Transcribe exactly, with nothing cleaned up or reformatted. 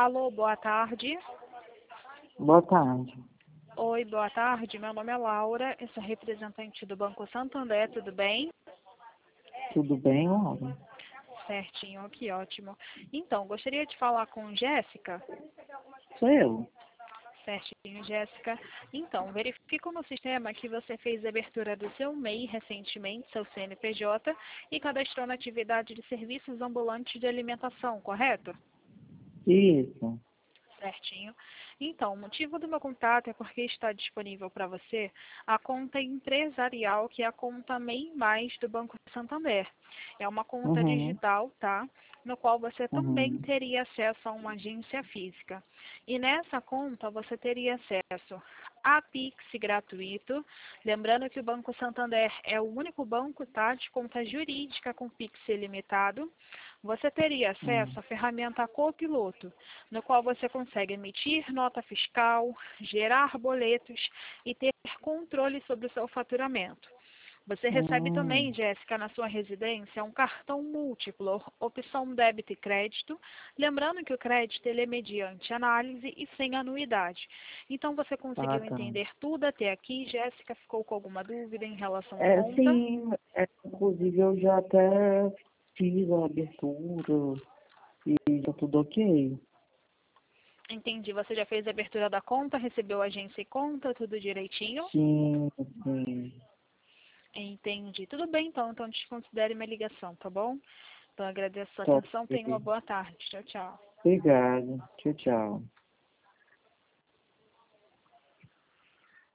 Alô, boa tarde. Boa tarde. Oi, boa tarde. Meu nome é Laura, eu sou representante do Banco Santander, tudo bem? Tudo bem, Laura? Certinho, que ótimo. Então, gostaria de falar com Jéssica. Sou eu. Certinho, Jéssica. Então, verifico no sistema que você fez a abertura do seu M E I recentemente, seu C N P J, e cadastrou na atividade de serviços ambulantes de alimentação, correto? Isso. Certinho. Então, o motivo do meu contato é porque está disponível para você a conta empresarial, que é a conta M E I Mais do Banco Santander. É uma conta Uhum. digital, tá? No qual você também Uhum. teria acesso a uma agência física. E nessa conta você teria acesso a Pix gratuito. Lembrando que o Banco Santander é o único banco, tá, de conta jurídica com Pix ilimitado. Você teria acesso Uhum. à ferramenta Copiloto, no qual você consegue emitir nota fiscal, gerar boletos e ter controle sobre o seu faturamento. Você recebe também, Hum. Jéssica, na sua residência, um cartão múltiplo, opção débito e crédito. Lembrando que o crédito ele é mediante análise e sem anuidade. Então, você Ah, conseguiu tá. entender tudo até aqui? Jéssica, ficou com alguma dúvida em relação à É, conta? sim, é, inclusive eu já até fiz a abertura e tá tudo ok. Entendi. Você já fez a abertura da conta, recebeu a agência e conta, tudo direitinho? Sim, sim. Entendi. Tudo bem, então. Então, desconsidere minha ligação, tá bom? Então, agradeço a sua Tá atenção. Tenha uma ok. boa tarde. Tchau, tchau. Obrigado. Tchau, tchau.